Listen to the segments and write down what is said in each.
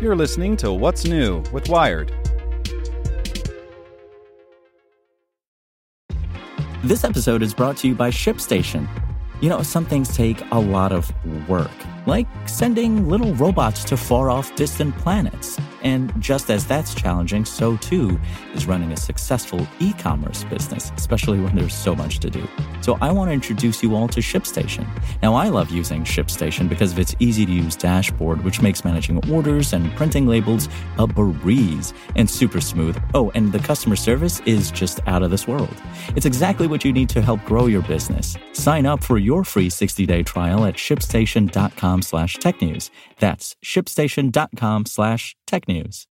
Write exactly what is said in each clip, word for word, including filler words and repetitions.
You're listening to What's New with Wired. This episode is brought to you by ShipStation. You know, some things take a lot of work, like sending little robots to far-off distant planets. And just as that's challenging, so too is running a successful e-commerce business, especially when there's so much to do. So I want to introduce you all to ShipStation. Now, I love using ShipStation because of its easy-to-use dashboard, which makes managing orders and printing labels a breeze and super smooth. Oh, and the customer service is just out of this world. It's exactly what you need to help grow your business. Sign up for your free sixty-day trial at shipstation.com slash technews. That's shipstation.com slash technews.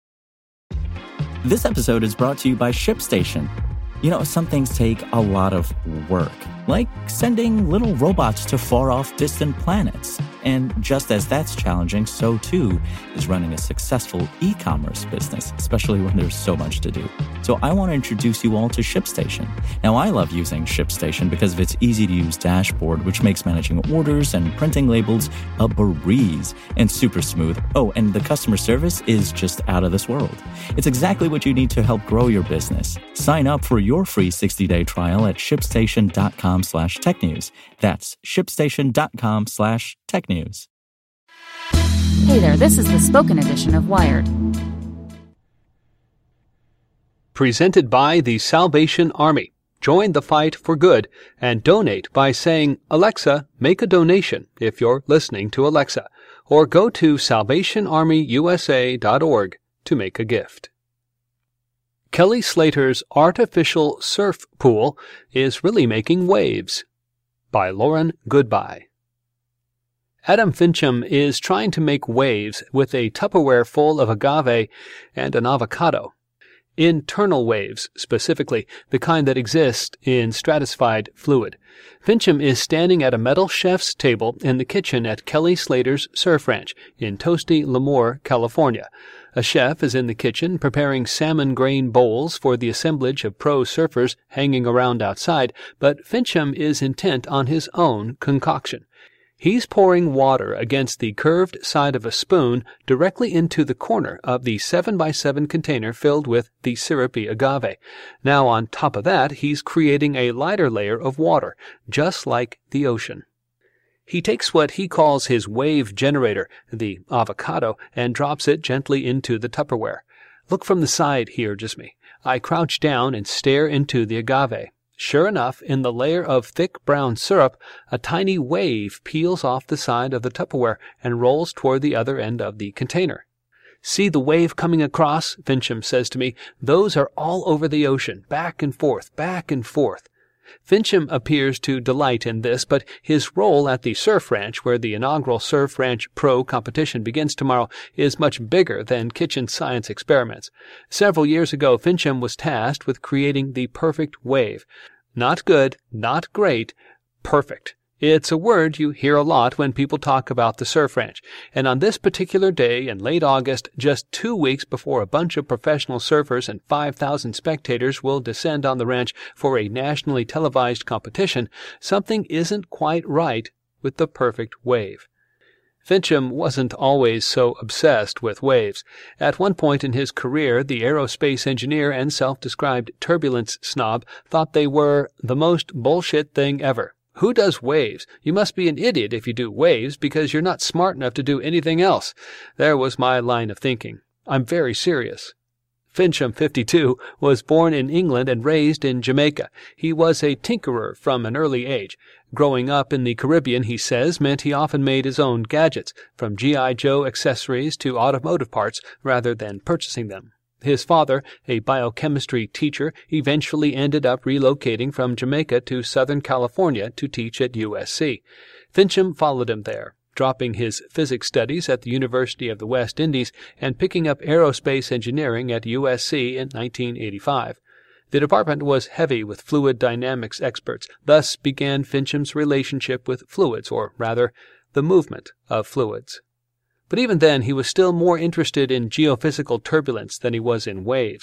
This episode is brought to you by ShipStation. You know, some things take a lot of work, like sending little robots to far-off distant planets. And just as that's challenging, so too is running a successful e-commerce business, especially when there's so much to do. So I want to introduce you all to ShipStation. Now, I love using ShipStation because of its easy-to-use dashboard, which makes managing orders and printing labels a breeze and super smooth. Oh, and the customer service is just out of this world. It's exactly what you need to help grow your business. Sign up for your free sixty-day trial at shipstation.com slash technews. That's shipstation.com slash technews. Hey there, this is the spoken edition of Wired. Presented by the Salvation Army. Join the fight for good and donate by saying, Alexa, make a donation if you're listening to Alexa, or go to salvation army u s a dot org to make a gift. Kelly Slater's artificial surf pool is really making waves. By Lauren Goodbye. Adam Fincham is trying to make waves with a Tupperware full of agave and an avocado. Internal waves, specifically, the kind that exist in stratified fluid. Fincham is standing at a metal chef's table in the kitchen at Kelly Slater's Surf Ranch in Toasty Lemoore, California. A chef is in the kitchen preparing salmon grain bowls for the assemblage of pro surfers hanging around outside, but Fincham is intent on his own concoction. He's pouring water against the curved side of a spoon directly into the corner of the seven by seven container filled with the syrupy agave. Now on top of that, he's creating a lighter layer of water, just like the ocean. He takes what he calls his wave generator, the avocado, and drops it gently into the Tupperware. Look from the side here, just me. I crouch down and stare into the agave. Sure enough, in the layer of thick brown syrup, a tiny wave peels off the side of the Tupperware and rolls toward the other end of the container. See the wave coming across? Fincham says to me. Those are all over the ocean, back and forth, back and forth. Fincham appears to delight in this, but his role at the Surf Ranch, where the inaugural Surf Ranch Pro competition begins tomorrow, is much bigger than kitchen science experiments. Several years ago, Fincham was tasked with creating the perfect wave. Not good, not great, perfect. It's a word you hear a lot when people talk about the Surf Ranch. And on this particular day in late August, just two weeks before a bunch of professional surfers and five thousand spectators will descend on the ranch for a nationally televised competition, something isn't quite right with the perfect wave. Fincham wasn't always so obsessed with waves. At one point in his career, the aerospace engineer and self-described turbulence snob thought they were the most bullshit thing ever. Who does waves? You must be an idiot if you do waves because you're not smart enough to do anything else. There was my line of thinking. I'm very serious. Fincham, fifty-two, was born in England and raised in Jamaica. He was a tinkerer from an early age. Growing up in the Caribbean, he says, meant he often made his own gadgets, from G I Joe accessories to automotive parts, rather than purchasing them. His father, a biochemistry teacher, eventually ended up relocating from Jamaica to Southern California to teach at U S C. Fincham followed him there, dropping his physics studies at the University of the West Indies and picking up aerospace engineering at U S C in nineteen eighty-five. The department was heavy with fluid dynamics experts. Thus began Fincham's relationship with fluids, or rather, the movement of fluids. But even then, he was still more interested in geophysical turbulence than he was in waves.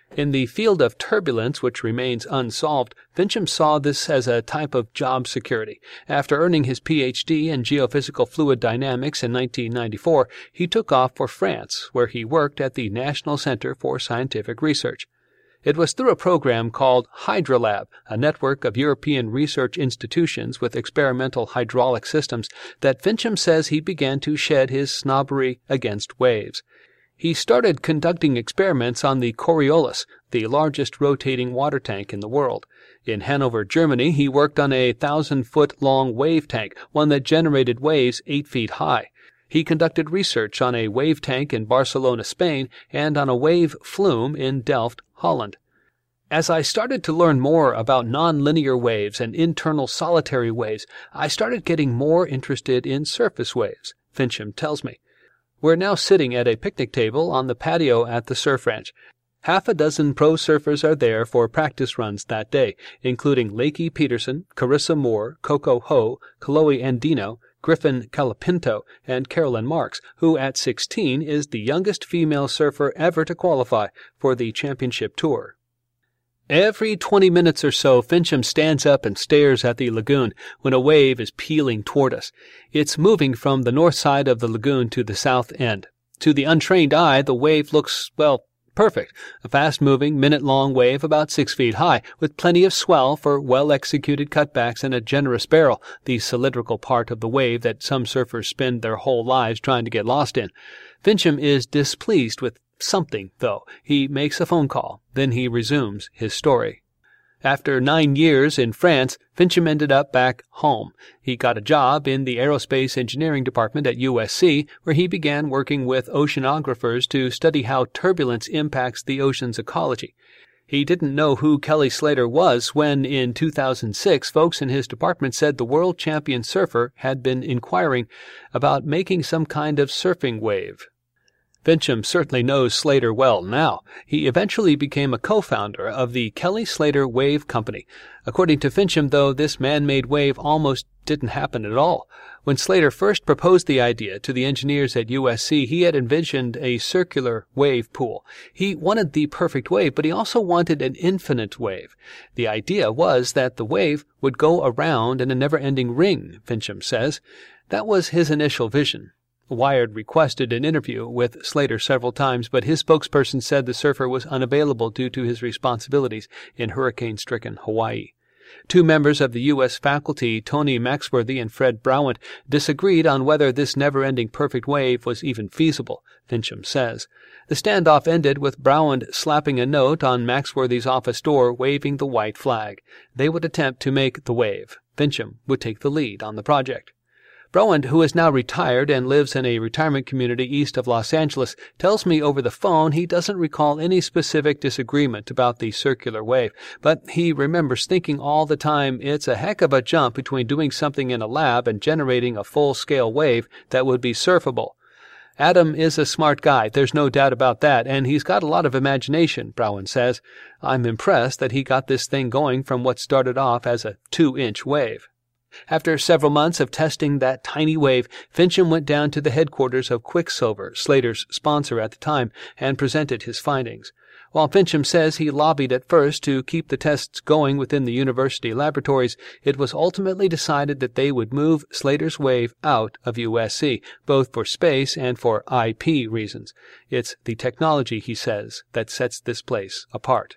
In the field of turbulence, which remains unsolved, Fincham saw this as a type of job security. After earning his P H D in geophysical fluid dynamics in nineteen ninety-four, he took off for France, where he worked at the National Center for Scientific Research. It was through a program called HydroLab, a network of European research institutions with experimental hydraulic systems, that Fincham says he began to shed his snobbery against waves. He started conducting experiments on the Coriolis, the largest rotating water tank in the world. In Hanover, Germany, he worked on a thousand-foot-long wave tank, one that generated waves eight feet high. He conducted research on a wave tank in Barcelona, Spain, and on a wave flume in Delft, Holland. As I started to learn more about nonlinear waves and internal solitary waves, I started getting more interested in surface waves, Fincham tells me. We're now sitting at a picnic table on the patio at the surf ranch. Half a dozen pro surfers are there for practice runs that day, including Lakey Peterson, Carissa Moore, Coco Ho, Chloe Andino, Griffin Calapinto, and Carolyn Marks, who at sixteen is the youngest female surfer ever to qualify for the championship tour. Every twenty minutes or so, Fincham stands up and stares at the lagoon when a wave is peeling toward us. It's moving from the north side of the lagoon to the south end. To the untrained eye, the wave looks, well, perfect. A fast-moving, minute-long wave about six feet high, with plenty of swell for well-executed cutbacks and a generous barrel, the cylindrical part of the wave that some surfers spend their whole lives trying to get lost in. Fincham is displeased with something, though. He makes a phone call. Then he resumes his story. After nine years in France, Fincham ended up back home. He got a job in the aerospace engineering department at U S C, where he began working with oceanographers to study how turbulence impacts the ocean's ecology. He didn't know who Kelly Slater was when, in two thousand six, folks in his department said the world champion surfer had been inquiring about making some kind of surfing wave. Fincham certainly knows Slater well now. He eventually became a co-founder of the Kelly Slater Wave Company. According to Fincham, though, this man-made wave almost didn't happen at all. When Slater first proposed the idea to the engineers at U S C, he had envisioned a circular wave pool. He wanted the perfect wave, but he also wanted an infinite wave. The idea was that the wave would go around in a never-ending ring, Fincham says. That was his initial vision. Wired requested an interview with Slater several times, but his spokesperson said the surfer was unavailable due to his responsibilities in hurricane-stricken Hawaii. Two members of the U S faculty, Tony Maxworthy and Fred Browant, disagreed on whether this never-ending perfect wave was even feasible, Fincham says. The standoff ended with Browant slapping a note on Maxworthy's office door waving the white flag. They would attempt to make the wave. Fincham would take the lead on the project. Browant, who is now retired and lives in a retirement community east of Los Angeles, tells me over the phone he doesn't recall any specific disagreement about the circular wave, but he remembers thinking all the time it's a heck of a jump between doing something in a lab and generating a full-scale wave that would be surfable. Adam is a smart guy, there's no doubt about that, and he's got a lot of imagination, Browant says. I'm impressed that he got this thing going from what started off as a two-inch wave. After several months of testing that tiny wave, Fincham went down to the headquarters of Quicksilver, Slater's sponsor at the time, and presented his findings. While Fincham says he lobbied at first to keep the tests going within the university laboratories, it was ultimately decided that they would move Slater's wave out of U S C, both for space and for I P reasons. It's the technology, he says, that sets this place apart.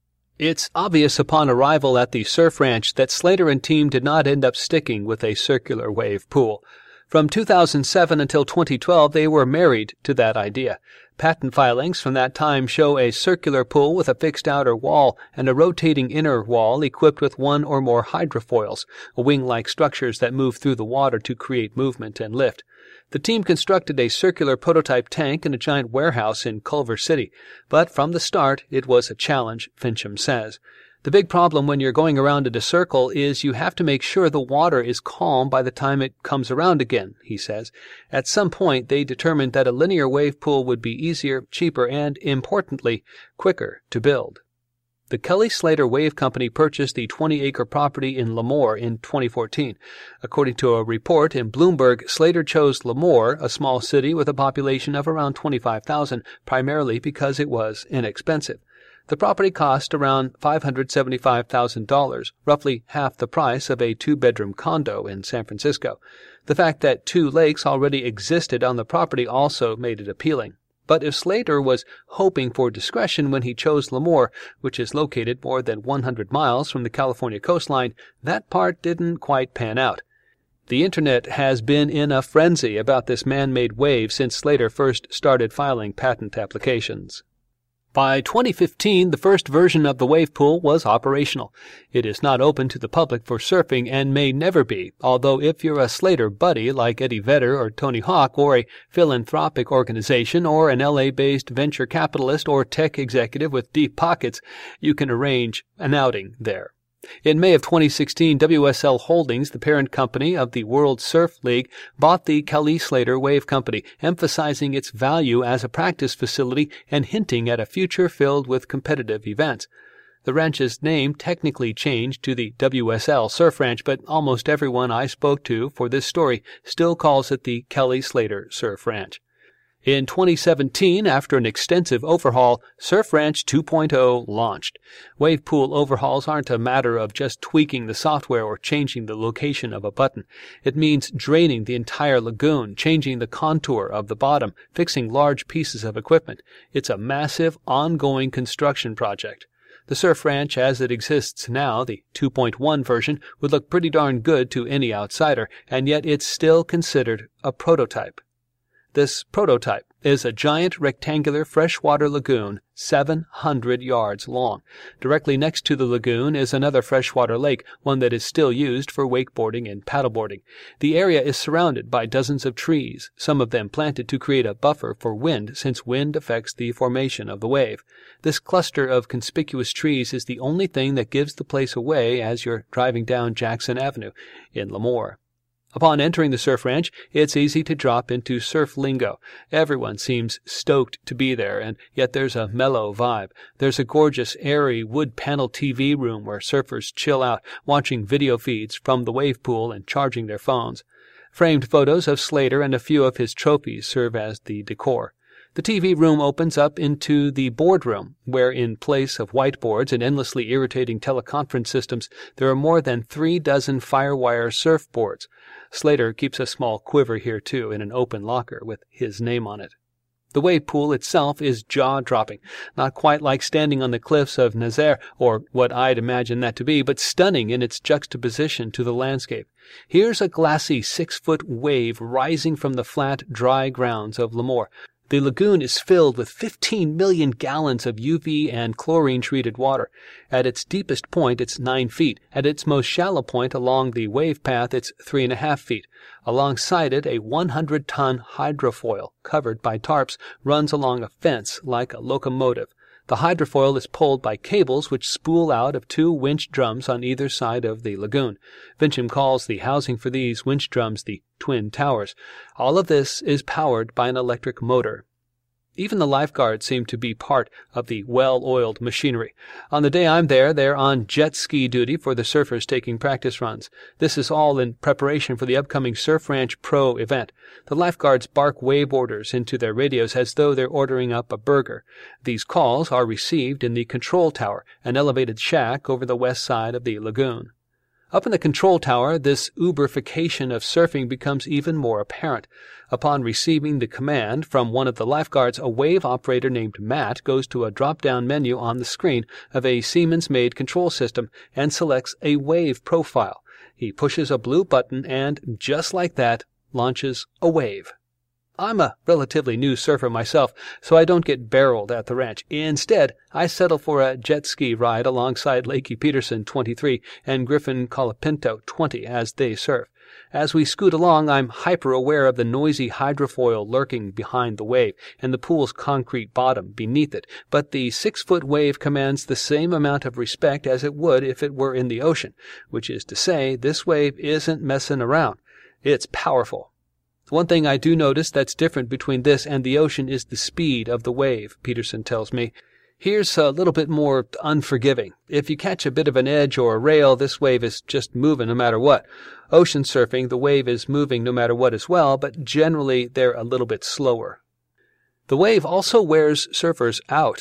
It's obvious upon arrival at the surf ranch that Slater and team did not end up sticking with a circular wave pool. From two thousand seven until twenty twelve, they were married to that idea. Patent filings from that time show a circular pool with a fixed outer wall and a rotating inner wall equipped with one or more hydrofoils, wing-like structures that move through the water to create movement and lift. The team constructed a circular prototype tank in a giant warehouse in Culver City, but from the start it was a challenge, Fincham says. The big problem when you're going around in a circle is you have to make sure the water is calm by the time it comes around again, he says. At some point they determined that a linear wave pool would be easier, cheaper, and, importantly, quicker to build. The Kelly Slater Wave Company purchased the twenty-acre property in Lemoore in twenty fourteen. According to a report in Bloomberg, Slater chose Lemoore, a small city with a population of around twenty-five thousand, primarily because it was inexpensive. The property cost around five hundred seventy-five thousand dollars, roughly half the price of a two-bedroom condo in San Francisco. The fact that two lakes already existed on the property also made it appealing. But if Slater was hoping for discretion when he chose Lemoore, which is located more than one hundred miles from the California coastline, that part didn't quite pan out. The Internet has been in a frenzy about this man-made wave since Slater first started filing patent applications. By twenty fifteen, the first version of the wave pool was operational. It is not open to the public for surfing and may never be, although if you're a Slater buddy like Eddie Vedder or Tony Hawk or a philanthropic organization or an L A-based venture capitalist or tech executive with deep pockets, you can arrange an outing there. In May of twenty sixteen, W S L Holdings, the parent company of the World Surf League, bought the Kelly Slater Wave Company, emphasizing its value as a practice facility and hinting at a future filled with competitive events. The ranch's name technically changed to the W S L Surf Ranch, but almost everyone I spoke to for this story still calls it the Kelly Slater Surf Ranch. In twenty seventeen, after an extensive overhaul, Surf Ranch two point oh launched. Wave pool overhauls aren't a matter of just tweaking the software or changing the location of a button. It means draining the entire lagoon, changing the contour of the bottom, fixing large pieces of equipment. It's a massive, ongoing construction project. The Surf Ranch as it exists now, the two point one version, would look pretty darn good to any outsider, and yet it's still considered a prototype. This prototype is a giant rectangular freshwater lagoon seven hundred yards long. Directly next to the lagoon is another freshwater lake, one that is still used for wakeboarding and paddleboarding. The area is surrounded by dozens of trees, some of them planted to create a buffer for wind, since wind affects the formation of the wave. This cluster of conspicuous trees is the only thing that gives the place away as you're driving down Jackson Avenue in Lemoore. Upon entering the Surf Ranch, it's easy to drop into surf lingo. Everyone seems stoked to be there, and yet there's a mellow vibe. There's a gorgeous, airy, wood-paneled T V room where surfers chill out, watching video feeds from the wave pool and charging their phones. Framed photos of Slater and a few of his trophies serve as the decor. The T V room opens up into the boardroom, where in place of whiteboards and endlessly irritating teleconference systems, there are more than three dozen firewire surfboards. Slater keeps a small quiver here, too, in an open locker with his name on it. The wave pool itself is jaw-dropping, not quite like standing on the cliffs of Nazare, or what I'd imagine that to be, but stunning in its juxtaposition to the landscape. Here's a glassy six-foot wave rising from the flat, dry grounds of Lemoore. The lagoon is filled with fifteen million gallons of U V and chlorine-treated water. At its deepest point, it's nine feet. At its most shallow point along the wave path, it's three and a half feet. Alongside it, a one hundred ton hydrofoil, covered by tarps, runs along a fence like a locomotive. The hydrofoil is pulled by cables which spool out of two winch drums on either side of the lagoon. Vincham calls the housing for these winch drums the Twin Towers. All of this is powered by an electric motor. Even the lifeguards seem to be part of the well-oiled machinery. On the day I'm there, they're on jet ski duty for the surfers taking practice runs. This is all in preparation for the upcoming Surf Ranch Pro event. The lifeguards bark wave orders into their radios as though they're ordering up a burger. These calls are received in the control tower, an elevated shack over the west side of the lagoon. Up in the control tower, this Uberification of surfing becomes even more apparent. Upon receiving the command from one of the lifeguards, a wave operator named Matt goes to a drop-down menu on the screen of a Siemens-made control system and selects a wave profile. He pushes a blue button and, just like that, launches a wave. I'm a relatively new surfer myself, so I don't get barreled at the ranch. Instead, I settle for a jet ski ride alongside Lakey Peterson, twenty-three, and Griffin Colapinto, twenty, as they surf. As we scoot along, I'm hyper-aware of the noisy hydrofoil lurking behind the wave and the pool's concrete bottom beneath it, but the six-foot wave commands the same amount of respect as it would if it were in the ocean, which is to say, this wave isn't messing around. It's powerful. One thing I do notice that's different between this and the ocean is the speed of the wave, Peterson tells me. Here's a little bit more unforgiving. If you catch a bit of an edge or a rail, this wave is just moving no matter what. Ocean surfing, the wave is moving no matter what as well, but generally they're a little bit slower. The wave also wears surfers out.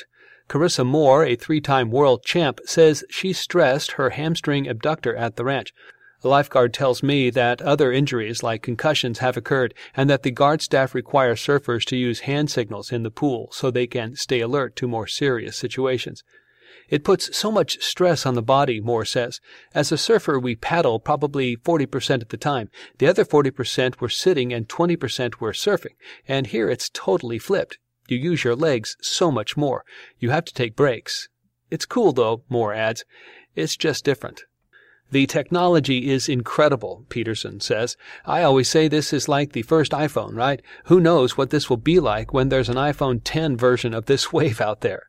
Carissa Moore, a three-time world champ, says she stressed her hamstring abductor at the ranch. A lifeguard tells me that other injuries like concussions have occurred and that the guard staff require surfers to use hand signals in the pool so they can stay alert to more serious situations. It puts so much stress on the body, Moore says. As a surfer, we paddle probably forty percent of the time. The other forty percent we're sitting and twenty percent we're surfing. And here it's totally flipped. You use your legs so much more. You have to take breaks. It's cool, though, Moore adds. It's just different. The technology is incredible, Peterson says. I always say this is like the first iPhone, right? Who knows what this will be like when there's an iPhone ten version of this wave out there.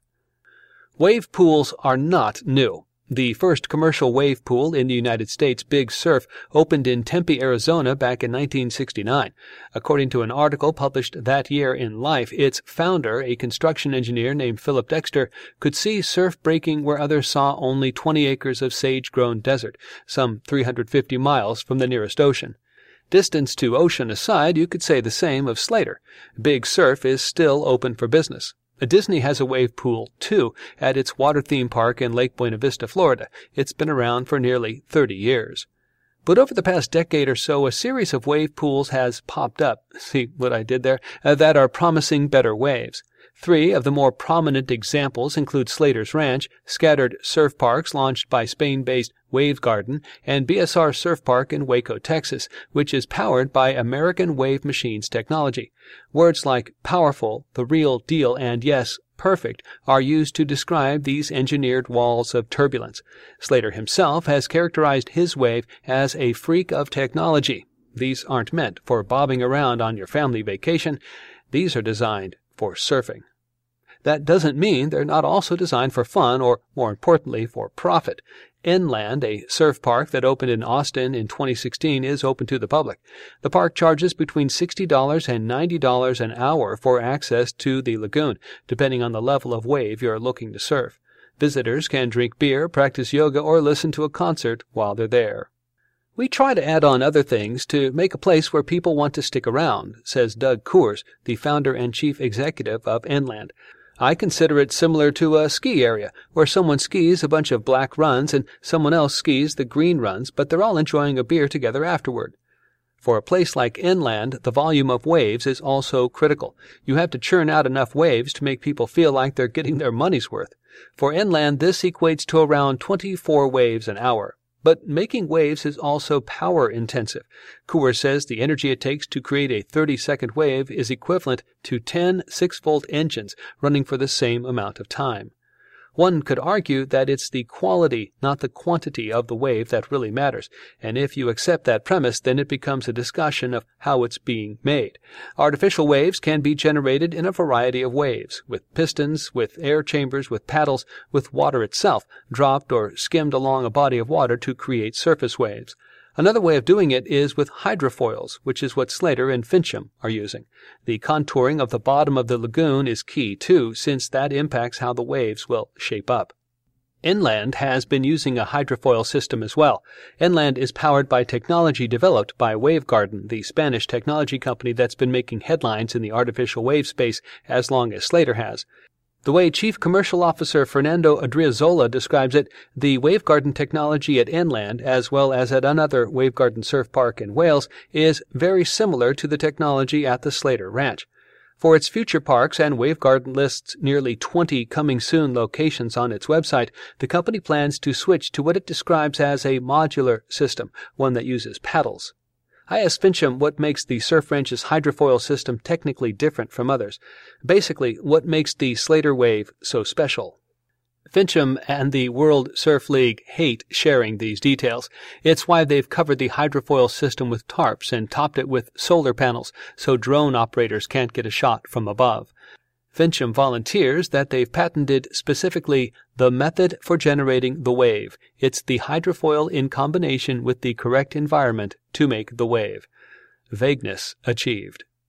Wave pools are not new. The first commercial wave pool in the United States, Big Surf, opened in Tempe, Arizona back in nineteen sixty-nine. According to an article published that year in Life, its founder, a construction engineer named Philip Dexter, could see surf breaking where others saw only twenty acres of sage-grown desert, some three hundred fifty miles from the nearest ocean. Distance to ocean aside, you could say the same of Slater. Big Surf is still open for business. Disney has a wave pool, too, at its water theme park in Lake Buena Vista, Florida. It's been around for nearly thirty years. But over the past decade or so, a series of wave pools has popped up, see what I did there, uh, that are promising better waves. Three of the more prominent examples include Slater's Ranch, scattered surf parks launched by Spain-based Wave Garden, and B S R Surf Park in Waco, Texas, which is powered by American Wave Machines technology. Words like powerful, the real deal, and yes, perfect are used to describe these engineered walls of turbulence. Slater himself has characterized his wave as a freak of technology. These aren't meant for bobbing around on your family vacation. These are designed for surfing. That doesn't mean they're not also designed for fun or, more importantly, for profit. Inland, a surf park that opened in Austin in twenty sixteen, is open to the public. The park charges between sixty dollars and ninety dollars an hour for access to the lagoon, depending on the level of wave you're looking to surf. Visitors can drink beer, practice yoga, or listen to a concert while they're there. We try to add on other things to make a place where people want to stick around, says Doug Coors, the founder and chief executive of Inland. I consider it similar to a ski area, where someone skis a bunch of black runs and someone else skis the green runs, but they're all enjoying a beer together afterward. For a place like Inland, the volume of waves is also critical. You have to churn out enough waves to make people feel like they're getting their money's worth. For Inland, this equates to around twenty-four waves an hour. But making waves is also power-intensive. Coors says the energy it takes to create a thirty-second wave is equivalent to ten six-volt engines running for the same amount of time. One could argue that it's the quality, not the quantity of the wave that really matters, and if you accept that premise, then it becomes a discussion of how it's being made. Artificial waves can be generated in a variety of ways, with pistons, with air chambers, with paddles, with water itself, dropped or skimmed along a body of water to create surface waves. Another way of doing it is with hydrofoils, which is what Slater and Fincham are using. The contouring of the bottom of the lagoon is key, too, since that impacts how the waves will shape up. Inland has been using a hydrofoil system as well. Inland is powered by technology developed by Wave Garden, the Spanish technology company that's been making headlines in the artificial wave space as long as Slater has. The way Chief Commercial Officer Fernando Adriazola describes it, the Wave Garden technology at Inland, as well as at another Wave Garden surf park in Wales, is very similar to the technology at the Slater Ranch. For its future parks, and Wave Garden lists nearly twenty coming soon locations on its website, the company plans to switch to what it describes as a modular system, one that uses paddles. I asked Fincham what makes the Surf Ranch's hydrofoil system technically different from others. Basically, what makes the Slater wave so special. Fincham and the World Surf League hate sharing these details. It's why they've covered the hydrofoil system with tarps and topped it with solar panels so drone operators can't get a shot from above. Fincham volunteers that they've patented specifically the method for generating the wave. It's the hydrofoil in combination with the correct environment to make the wave. Vagueness achieved.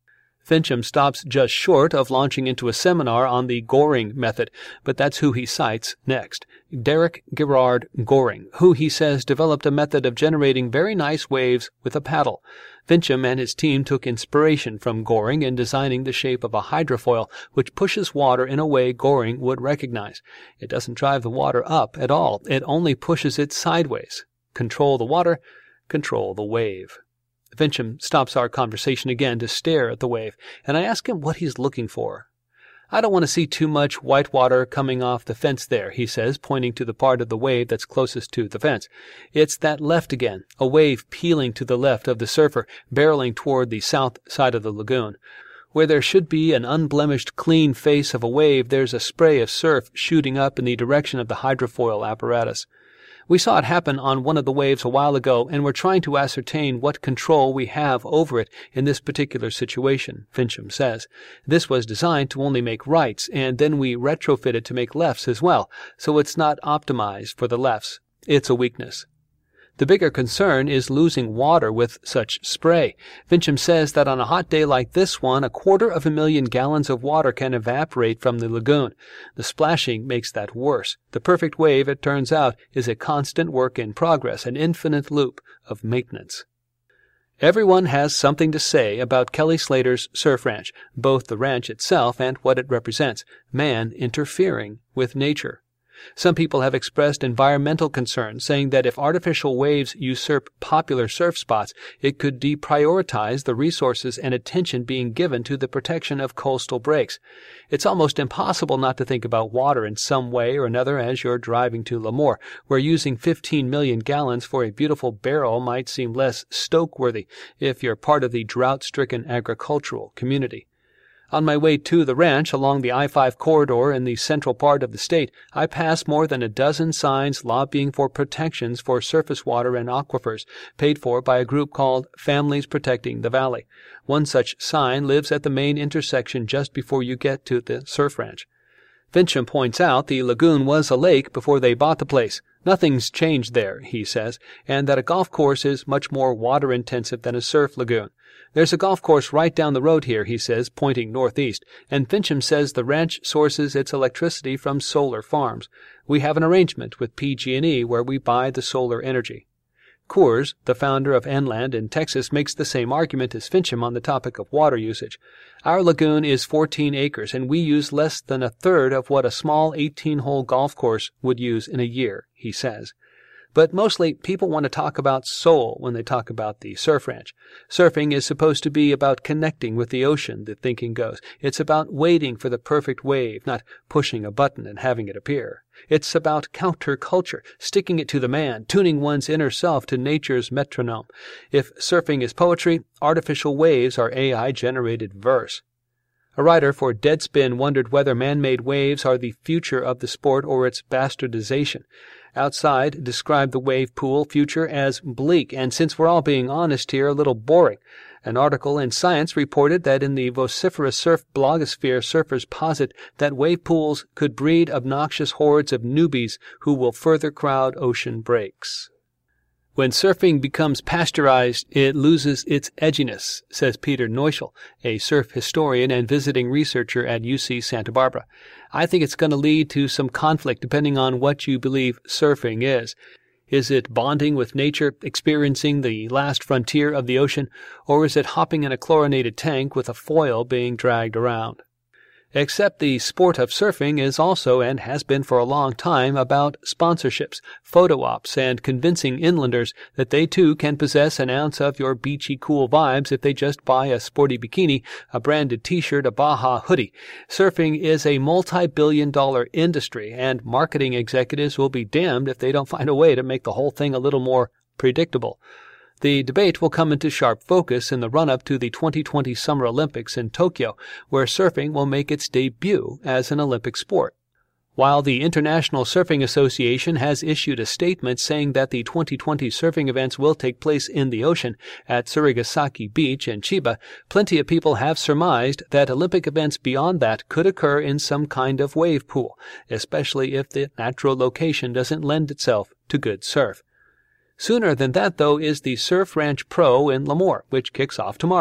Fincham stops just short of launching into a seminar on the Goring method, but that's who he cites next. Derek Gerard Goring, who he says developed a method of generating very nice waves with a paddle. Fincham and his team took inspiration from Goring in designing the shape of a hydrofoil which pushes water in a way Goring would recognize. It doesn't drive the water up at all. It only pushes it sideways. Control the water, control the wave. Fincham stops our conversation again to stare at the wave, and I ask him what he's looking for. I don't want to see too much white water coming off the fence there, he says, pointing to the part of the wave that's closest to the fence. It's that left again, a wave peeling to the left of the surfer, barreling toward the south side of the lagoon. Where there should be an unblemished, clean face of a wave, there's a spray of surf shooting up in the direction of the hydrofoil apparatus. We saw it happen on one of the waves a while ago, and we're trying to ascertain what control we have over it in this particular situation, Fincham says. This was designed to only make rights, and then we retrofit it to make lefts as well, so it's not optimized for the lefts. It's a weakness. The bigger concern is losing water with such spray. Fincham says that on a hot day like this one, a quarter of a million gallons of water can evaporate from the lagoon. The splashing makes that worse. The perfect wave, it turns out, is a constant work in progress, an infinite loop of maintenance. Everyone has something to say about Kelly Slater's surf ranch, both the ranch itself and what it represents, man interfering with nature. Some people have expressed environmental concerns, saying that if artificial waves usurp popular surf spots, it could deprioritize the resources and attention being given to the protection of coastal breaks. It's almost impossible not to think about water in some way or another as you're driving to Lemoore, where using fifteen million gallons for a beautiful barrel might seem less stoke-worthy if you're part of the drought-stricken agricultural community. On my way to the ranch along the I five corridor in the central part of the state, I passed more than a dozen signs lobbying for protections for surface water and aquifers, paid for by a group called Families Protecting the Valley. One such sign lives at the main intersection just before you get to the surf ranch. Fincham points out the lagoon was a lake before they bought the place. Nothing's changed there, he says, and that a golf course is much more water-intensive than a surf lagoon. There's a golf course right down the road here, he says, pointing northeast, and Fincham says the ranch sources its electricity from solar farms. We have an arrangement with P G and E where we buy the solar energy. Coors, the founder of Enland in Texas, makes the same argument as Fincham on the topic of water usage. Our lagoon is fourteen acres, and we use less than a third of what a small eighteen-hole golf course would use in a year, he says. But mostly, people want to talk about soul when they talk about the surf ranch. Surfing is supposed to be about connecting with the ocean, the thinking goes. It's about waiting for the perfect wave, not pushing a button and having it appear. It's about counterculture, sticking it to the man, tuning one's inner self to nature's metronome. If surfing is poetry, artificial waves are A I-generated verse. A writer for Deadspin wondered whether man-made waves are the future of the sport or its bastardization. Outside described the wave pool future as bleak, and since we're all being honest here, a little boring. An article in Science reported that in the vociferous surf blogosphere, surfers posit that wave pools could breed obnoxious hordes of newbies who will further crowd ocean breaks. When surfing becomes pasteurized, it loses its edginess, says Peter Neuschel, a surf historian and visiting researcher at U C Santa Barbara. I think it's going to lead to some conflict depending on what you believe surfing is. Is it bonding with nature, experiencing the last frontier of the ocean, or is it hopping in a chlorinated tank with a foil being dragged around? Except the sport of surfing is also, and has been for a long time, about sponsorships, photo ops, and convincing inlanders that they too can possess an ounce of your beachy cool vibes if they just buy a sporty bikini, a branded t-shirt, a Baja hoodie. Surfing is a multi-billion dollar industry, and marketing executives will be damned if they don't find a way to make the whole thing a little more predictable. The debate will come into sharp focus in the run-up to the twenty twenty Summer Olympics in Tokyo, where surfing will make its debut as an Olympic sport. While the International Surfing Association has issued a statement saying that the twenty twenty surfing events will take place in the ocean at Surigasaki Beach in Chiba, plenty of people have surmised that Olympic events beyond that could occur in some kind of wave pool, especially if the natural location doesn't lend itself to good surf. Sooner than that, though, is the Surf Ranch Pro in Lemoore, which kicks off tomorrow.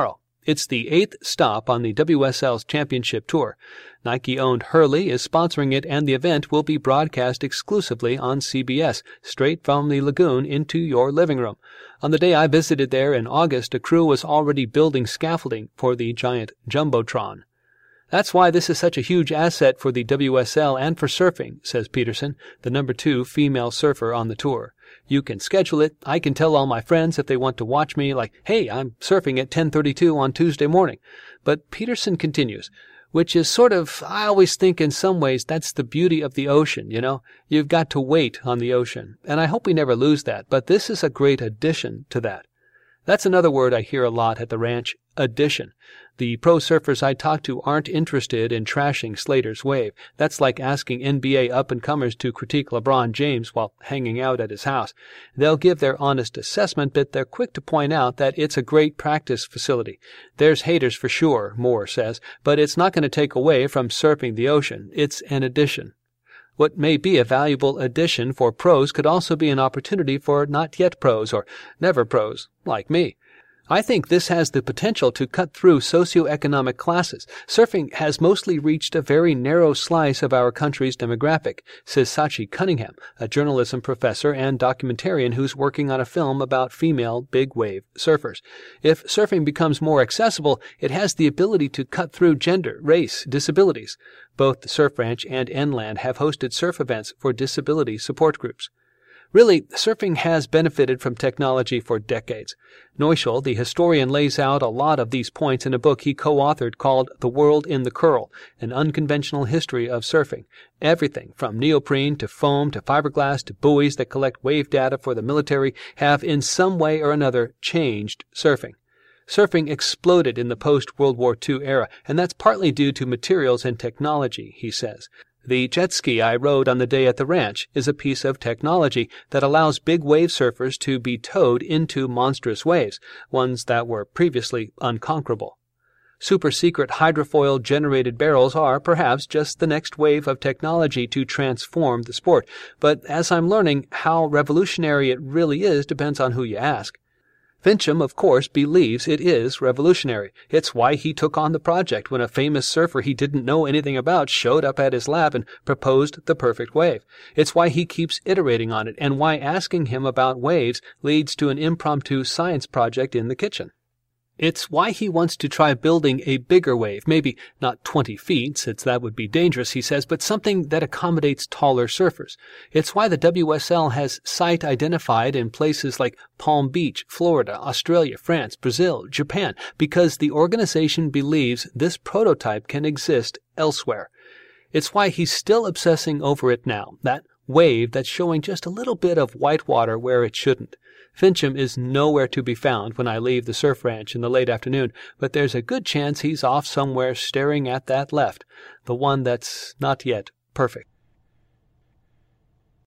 It's the eighth stop on the W S L's championship tour. Nike-owned Hurley is sponsoring it, and the event will be broadcast exclusively on C B S, straight from the lagoon into your living room. On the day I visited there in August, a crew was already building scaffolding for the giant Jumbotron. That's why this is such a huge asset for the W S L and for surfing, says Peterson, the number two female surfer on the tour. You can schedule it. I can tell all my friends if they want to watch me, like, hey, I'm surfing at ten thirty-two on Tuesday morning. But Peterson continues, which is sort of, I always think in some ways that's the beauty of the ocean, you know? You've got to wait on the ocean. And I hope we never lose that, but this is a great addition to that. That's another word I hear a lot at the ranch, addition. The pro surfers I talk to aren't interested in trashing Slater's wave. That's like asking N B A up-and-comers to critique LeBron James while hanging out at his house. They'll give their honest assessment, but they're quick to point out that it's a great practice facility. There's haters for sure, Moore says, but it's not going to take away from surfing the ocean. It's an addition. What may be a valuable addition for pros could also be an opportunity for not-yet pros or never pros, like me. I think this has the potential to cut through socioeconomic classes. Surfing has mostly reached a very narrow slice of our country's demographic, says Sachi Cunningham, a journalism professor and documentarian who's working on a film about female big-wave surfers. If surfing becomes more accessible, it has the ability to cut through gender, race, disabilities. Both the Surf Ranch and Nland have hosted surf events for disability support groups. Really, surfing has benefited from technology for decades. Neuschel, the historian, lays out a lot of these points in a book he co-authored called The World in the Curl, an unconventional history of surfing. Everything from neoprene to foam to fiberglass to buoys that collect wave data for the military have in some way or another changed surfing. Surfing exploded in the post-World War Two era, and that's partly due to materials and technology, he says. The jet ski I rode on the day at the ranch is a piece of technology that allows big wave surfers to be towed into monstrous waves, ones that were previously unconquerable. Super-secret hydrofoil-generated barrels are, perhaps, just the next wave of technology to transform the sport, but as I'm learning, how revolutionary it really is depends on who you ask. Fincham, of course, believes it is revolutionary. It's why he took on the project when a famous surfer he didn't know anything about showed up at his lab and proposed the perfect wave. It's why he keeps iterating on it, and why asking him about waves leads to an impromptu science project in the kitchen. It's why he wants to try building a bigger wave, maybe not twenty feet, since that would be dangerous, he says, but something that accommodates taller surfers. It's why the W S L has site identified in places like Palm Beach, Florida, Australia, France, Brazil, Japan, because the organization believes this prototype can exist elsewhere. It's why he's still obsessing over it now, that wave that's showing just a little bit of whitewater where it shouldn't. Fincham is nowhere to be found when I leave the surf ranch in the late afternoon, but there's a good chance he's off somewhere staring at that left, the one that's not yet perfect.